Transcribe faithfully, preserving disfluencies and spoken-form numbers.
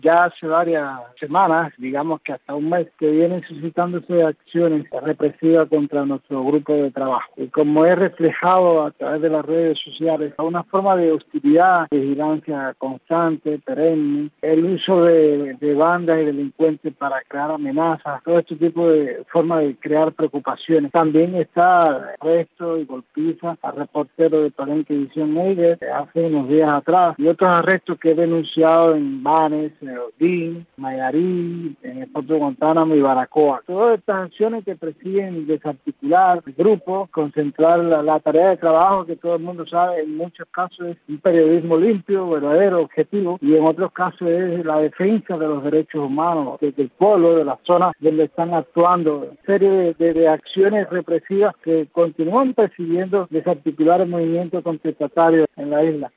ya hace varias semanas, digamos que hasta un mes, que vienen suscitándose acciones represivas contra nuestro grupo de trabajo. Y como es reflejado a través de las redes sociales, una forma de hostilidad, vigilancia constante, perenne, el uso de, de bandas y delincuentes para crear amenazas, todo este tipo de forma de crear preocupaciones. También está arresto y golpiza al reportero de Palenque Edición Neider hace unos días atrás, y otros arrestos que he denunciado en Banes, en Odín, Mayarí, en el puerto de Guantánamo y Baracoa. Todas estas acciones que persiguen desarticular el grupo, concentrar la, la tarea de trabajo que todo el mundo sabe, en muchos casos es un periodismo limpio, verdadero, objetivo, y en otros casos es la defensa de los derechos humanos, desde el pueblo, de las zonas donde están actuando, una serie de, de, de acciones represivas que continúan persiguiendo desarticular el movimiento contestatario en la isla.